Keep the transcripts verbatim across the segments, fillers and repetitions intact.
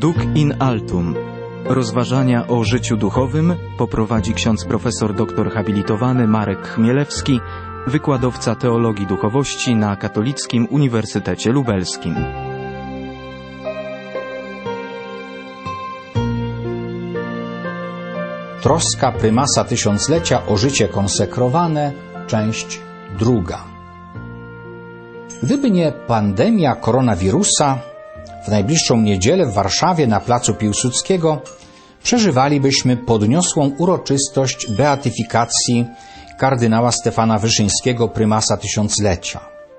Duc in altum. Rozważania o życiu duchowym poprowadzi ksiądz profesor doktor habilitowany Marek Chmielewski, wykładowca teologii duchowości na Katolickim Uniwersytecie Lubelskim. Troska prymasa tysiąclecia o życie konsekrowane, część druga. Gdyby nie pandemia koronawirusa, w najbliższą niedzielę w Warszawie na placu Piłsudskiego przeżywalibyśmy podniosłą uroczystość beatyfikacji kardynała Stefana Wyszyńskiego, prymasa tysiąclecia.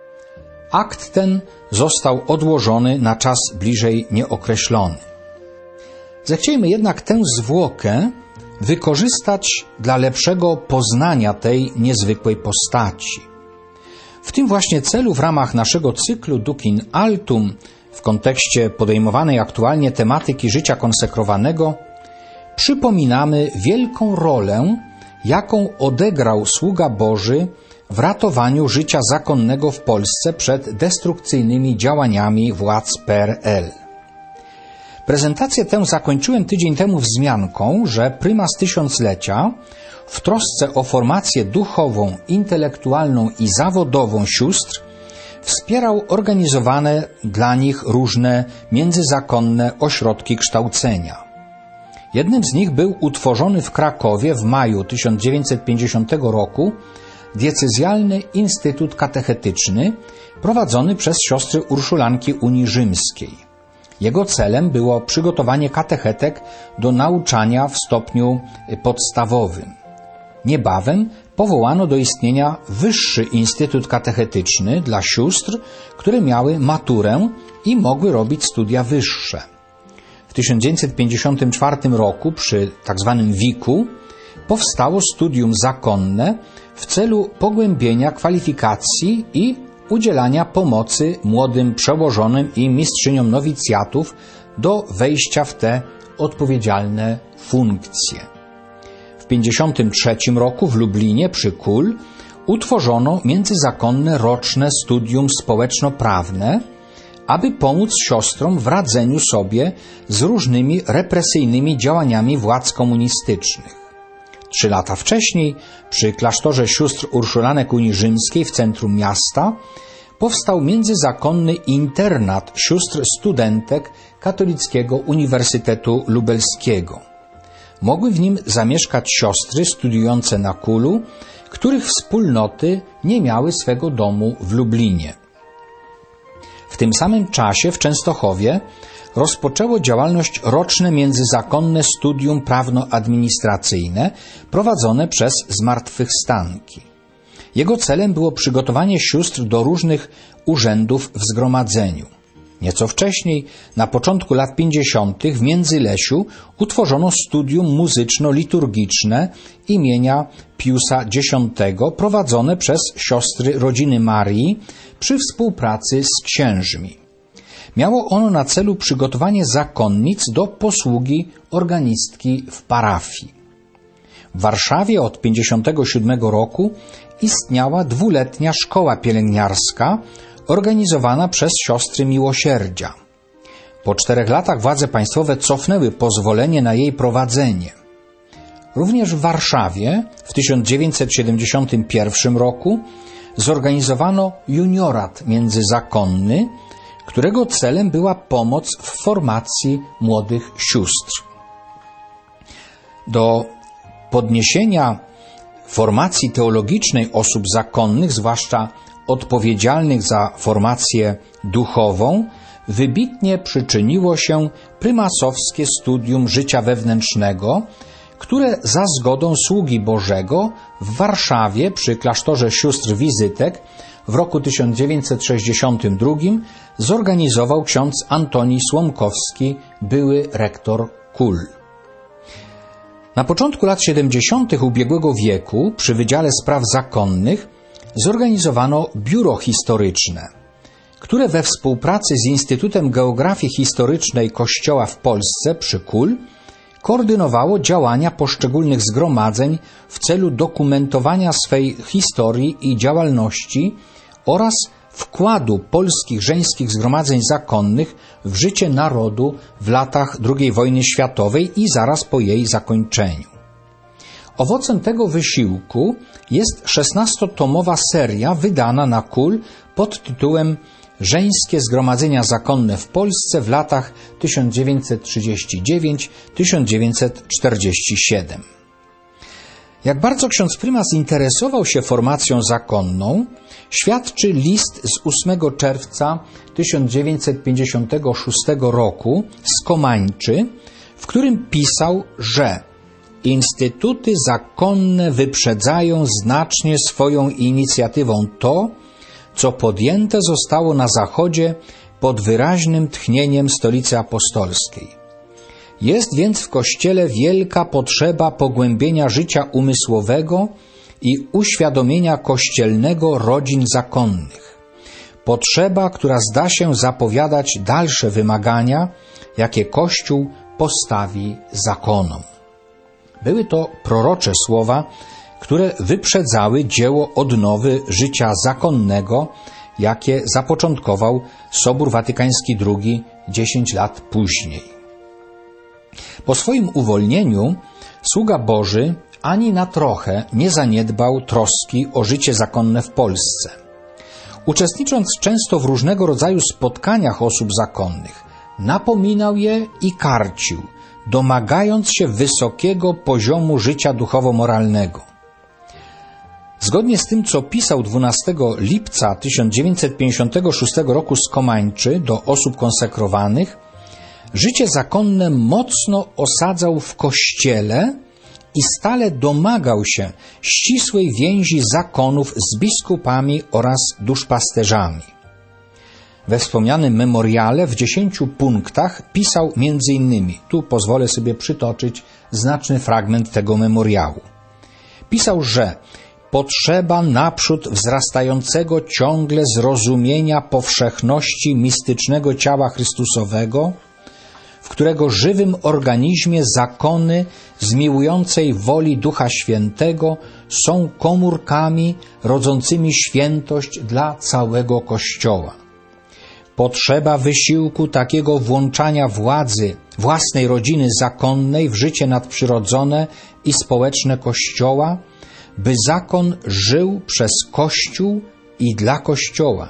Akt ten został odłożony na czas bliżej nieokreślony. Zechciejmy jednak tę zwłokę wykorzystać dla lepszego poznania tej niezwykłej postaci. W tym właśnie celu w ramach naszego cyklu Duc in altum, w kontekście podejmowanej aktualnie tematyki życia konsekrowanego, przypominamy wielką rolę, jaką odegrał sługa Boży w ratowaniu życia zakonnego w Polsce przed destrukcyjnymi działaniami władz P R L. Prezentację tę zakończyłem tydzień temu wzmianką, że prymas tysiąclecia w trosce o formację duchową, intelektualną i zawodową sióstr wspierał organizowane dla nich różne międzyzakonne ośrodki kształcenia. Jednym z nich był utworzony w Krakowie w maju tysiąc dziewięćset pięćdziesiątego roku diecezjalny Instytut Katechetyczny prowadzony przez siostry urszulanki Unii Rzymskiej. Jego celem było przygotowanie katechetek do nauczania w stopniu podstawowym. Niebawem powołano do istnienia Wyższy Instytut Katechetyczny dla sióstr, które miały maturę i mogły robić studia wyższe. W tysiąc dziewięćset pięćdziesiątym czwartym roku przy tzw. wiku powstało studium zakonne w celu pogłębienia kwalifikacji i udzielania pomocy młodym przełożonym i mistrzyniom nowicjatów do wejścia w te odpowiedzialne funkcje. W pięćdziesiątym trzecim roku w Lublinie przy Kul utworzono międzyzakonne roczne studium społeczno-prawne, aby pomóc siostrom w radzeniu sobie z różnymi represyjnymi działaniami władz komunistycznych. Trzy lata wcześniej przy klasztorze sióstr urszulanek Unii Rzymskiej w centrum miasta powstał międzyzakonny internat sióstr studentek Katolickiego Uniwersytetu Lubelskiego. Mogły w nim zamieszkać siostry studiujące na Kulu, których wspólnoty nie miały swego domu w Lublinie. W tym samym czasie w Częstochowie rozpoczęło działalność roczne międzyzakonne studium prawno-administracyjne prowadzone przez Zmartwychwstanki. Jego celem było przygotowanie sióstr do różnych urzędów w zgromadzeniu. Nieco wcześniej, na początku lat pięćdziesiątych w Międzylesiu utworzono studium muzyczno-liturgiczne imienia Piusa Dziesiątego prowadzone przez siostry rodziny Marii przy współpracy z księżmi. Miało ono na celu przygotowanie zakonnic do posługi organistki w parafii. W Warszawie od pięćdziesiątego siódmego roku istniała dwuletnia szkoła pielęgniarska organizowana przez siostry miłosierdzia. Po czterech latach władze państwowe cofnęły pozwolenie na jej prowadzenie. Również w Warszawie w tysiąc dziewięćset siedemdziesiątym pierwszym roku zorganizowano juniorat międzyzakonny, którego celem była pomoc w formacji młodych sióstr. Do podniesienia formacji teologicznej osób zakonnych, zwłaszcza odpowiedzialnych za formację duchową, wybitnie przyczyniło się prymasowskie studium życia wewnętrznego, które za zgodą sługi Bożego w Warszawie przy klasztorze sióstr Wizytek w roku tysiąc dziewięćset sześćdziesiątym drugim zorganizował ksiądz Antoni Słomkowski, były rektor Kul. Na początku lat siedemdziesiątych ubiegłego wieku przy Wydziale Spraw Zakonnych zorganizowano biuro historyczne, które we współpracy z Instytutem Geografii Historycznej Kościoła w Polsce przy Kul koordynowało działania poszczególnych zgromadzeń w celu dokumentowania swej historii i działalności oraz wkładu polskich żeńskich zgromadzeń zakonnych w życie narodu w latach drugiej wojny światowej i zaraz po jej zakończeniu. Owocem tego wysiłku jest szesnastotomowa seria wydana na kul pod tytułem Żeńskie Zgromadzenia Zakonne w Polsce w latach tysiąc dziewięćset trzydziesty dziewiąty do tysiąc dziewięćset czterdziestego siódmego. Jak bardzo ksiądz prymas interesował się formacją zakonną, świadczy list z ósmego czerwca tysiąc dziewięćset pięćdziesiątego szóstego roku z Komańczy, w którym pisał, że instytuty zakonne wyprzedzają znacznie swoją inicjatywą to, co podjęte zostało na Zachodzie pod wyraźnym tchnieniem Stolicy Apostolskiej. Jest więc w Kościele wielka potrzeba pogłębienia życia umysłowego i uświadomienia kościelnego rodzin zakonnych. Potrzeba, która zda się zapowiadać dalsze wymagania, jakie Kościół postawi zakonom. Były to prorocze słowa, które wyprzedzały dzieło odnowy życia zakonnego, jakie zapoczątkował Sobór Watykański drugi dziesięć lat później. Po swoim uwolnieniu sługa Boży ani na trochę nie zaniedbał troski o życie zakonne w Polsce. Uczestnicząc często w różnego rodzaju spotkaniach osób zakonnych, napominał je i karcił, domagając się wysokiego poziomu życia duchowo-moralnego. Zgodnie z tym, co pisał dwunastego lipca tysiąc dziewięćset pięćdziesiątego szóstego roku z Komańczy do osób konsekrowanych, życie zakonne mocno osadzał w Kościele i stale domagał się ścisłej więzi zakonów z biskupami oraz duszpasterzami. We wspomnianym memoriale w dziesięciu punktach pisał między innymi, tu pozwolę sobie przytoczyć znaczny fragment tego memoriału. Pisał, że potrzeba naprzód wzrastającego ciągle zrozumienia powszechności mistycznego ciała Chrystusowego, w którego żywym organizmie zakony zmiłującej woli Ducha Świętego są komórkami rodzącymi świętość dla całego Kościoła. Potrzeba wysiłku takiego włączania władzy własnej rodziny zakonnej w życie nadprzyrodzone i społeczne Kościoła, by zakon żył przez Kościół i dla Kościoła,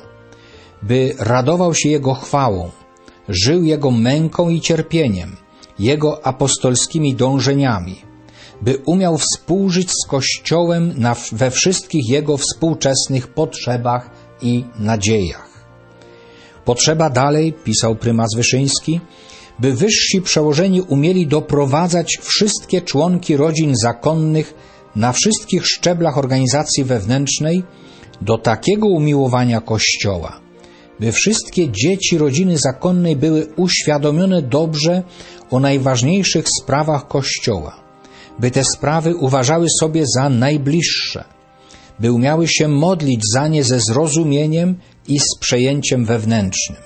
by radował się Jego chwałą, żył Jego męką i cierpieniem, Jego apostolskimi dążeniami, by umiał współżyć z Kościołem na, we wszystkich Jego współczesnych potrzebach i nadziejach. Potrzeba dalej, pisał prymas Wyszyński, by wyżsi przełożeni umieli doprowadzać wszystkie członki rodzin zakonnych na wszystkich szczeblach organizacji wewnętrznej do takiego umiłowania Kościoła, by wszystkie dzieci rodziny zakonnej były uświadomione dobrze o najważniejszych sprawach Kościoła, by te sprawy uważały sobie za najbliższe, by umiały się modlić za nie ze zrozumieniem i z przejęciem wewnętrznym.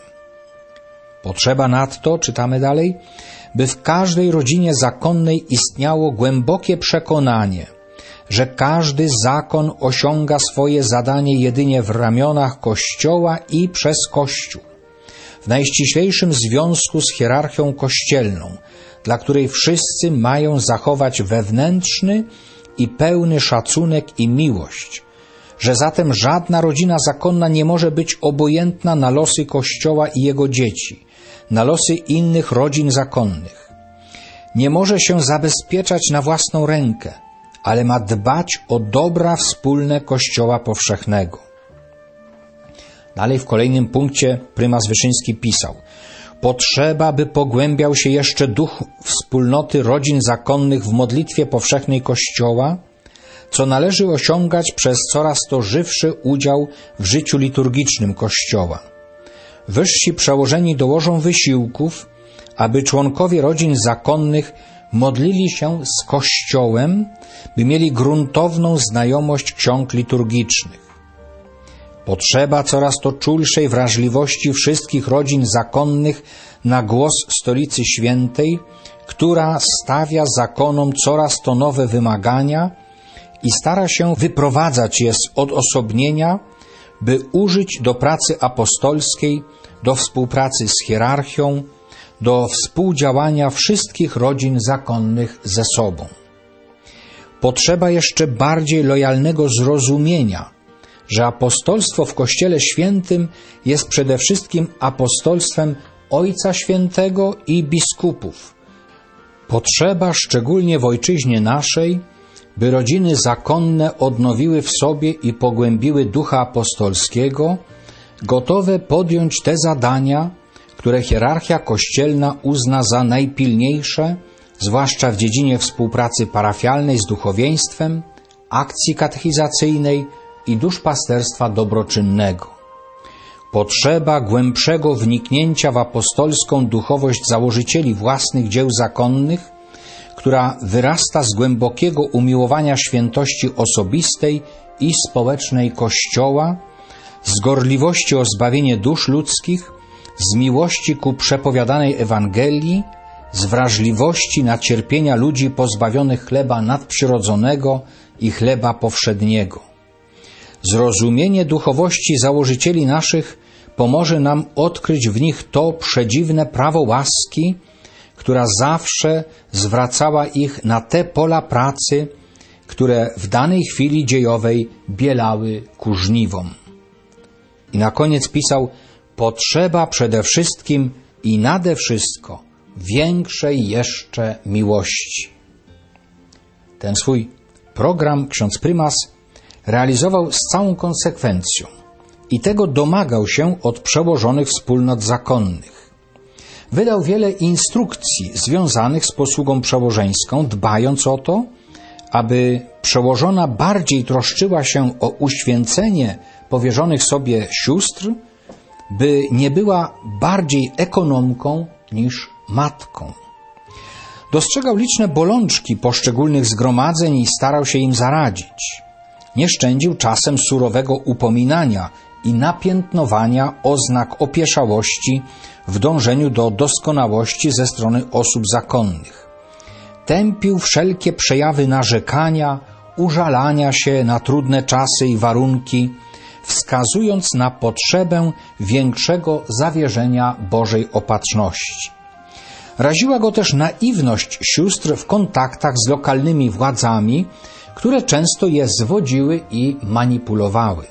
Potrzeba nadto, czytamy dalej, by w każdej rodzinie zakonnej istniało głębokie przekonanie, że każdy zakon osiąga swoje zadanie jedynie w ramionach Kościoła i przez Kościół, w najściślejszym związku z hierarchią kościelną, dla której wszyscy mają zachować wewnętrzny i pełny szacunek i miłość, że zatem żadna rodzina zakonna nie może być obojętna na losy Kościoła i jego dzieci, na losy innych rodzin zakonnych. Nie może się zabezpieczać na własną rękę, ale ma dbać o dobra wspólne Kościoła powszechnego. Dalej w kolejnym punkcie prymas Wyszyński pisał: potrzeba, by pogłębiał się jeszcze duch wspólnoty rodzin zakonnych w modlitwie powszechnej Kościoła, co należy osiągać przez coraz to żywszy udział w życiu liturgicznym Kościoła. Wyżsi przełożeni dołożą wysiłków, aby członkowie rodzin zakonnych modlili się z Kościołem, by mieli gruntowną znajomość ksiąg liturgicznych. Potrzeba coraz to czulszej wrażliwości wszystkich rodzin zakonnych na głos Stolicy Świętej, która stawia zakonom coraz to nowe wymagania i stara się wyprowadzać je z odosobnienia, by użyć do pracy apostolskiej do współpracy z hierarchią, do współdziałania wszystkich rodzin zakonnych ze sobą. Potrzeba jeszcze bardziej lojalnego zrozumienia, że apostolstwo w Kościele Świętym jest przede wszystkim apostolstwem Ojca Świętego i biskupów. Potrzeba, szczególnie w ojczyźnie naszej, by rodziny zakonne odnowiły w sobie i pogłębiły ducha apostolskiego, gotowe podjąć te zadania, które hierarchia kościelna uzna za najpilniejsze, zwłaszcza w dziedzinie współpracy parafialnej z duchowieństwem, akcji katechizacyjnej i duszpasterstwa dobroczynnego. Potrzeba głębszego wniknięcia w apostolską duchowość założycieli własnych dzieł zakonnych, która wyrasta z głębokiego umiłowania świętości osobistej i społecznej Kościoła, z gorliwości o zbawienie dusz ludzkich, z miłości ku przepowiadanej Ewangelii, z wrażliwości na cierpienia ludzi pozbawionych chleba nadprzyrodzonego i chleba powszedniego. Zrozumienie duchowości założycieli naszych pomoże nam odkryć w nich to przedziwne prawo łaski, która zawsze zwracała ich na te pola pracy, które w danej chwili dziejowej bielały ku żniwom. I na koniec pisał: potrzeba przede wszystkim i nade wszystko większej jeszcze miłości. Ten swój program ksiądz prymas realizował z całą konsekwencją i tego domagał się od przełożonych wspólnot zakonnych. Wydał wiele instrukcji związanych z posługą przełożeńską, dbając o to, aby przełożona bardziej troszczyła się o uświęcenie powierzonych sobie sióstr, by nie była bardziej ekonomką niż matką. Dostrzegał liczne bolączki poszczególnych zgromadzeń i starał się im zaradzić. Nie szczędził czasem surowego upominania i napiętnowania oznak opieszałości w dążeniu do doskonałości ze strony osób zakonnych. Tępił wszelkie przejawy narzekania, użalania się na trudne czasy i warunki, wskazując na potrzebę większego zawierzenia Bożej opatrzności. Raziła go też naiwność sióstr w kontaktach z lokalnymi władzami, które często je zwodziły i manipulowały.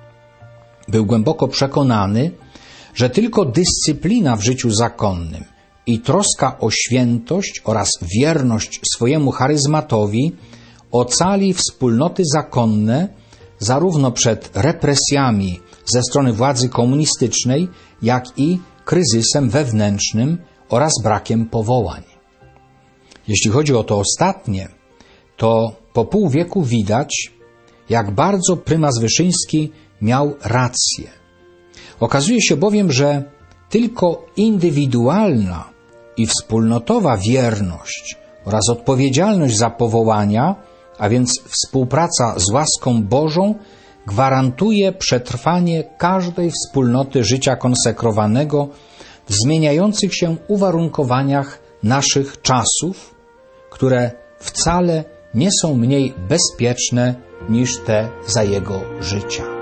Był głęboko przekonany, że tylko dyscyplina w życiu zakonnym i troska o świętość oraz wierność swojemu charyzmatowi ocali wspólnoty zakonne zarówno przed represjami ze strony władzy komunistycznej, jak i kryzysem wewnętrznym oraz brakiem powołań. Jeśli chodzi o to ostatnie, to po pół wieku widać, jak bardzo prymas Wyszyński miał rację. Okazuje się bowiem, że tylko indywidualna i wspólnotowa wierność oraz odpowiedzialność za powołania, a więc współpraca z łaską Bożą, gwarantuje przetrwanie każdej wspólnoty życia konsekrowanego w zmieniających się uwarunkowaniach naszych czasów, które wcale nie są mniej bezpieczne niż te za jego życia.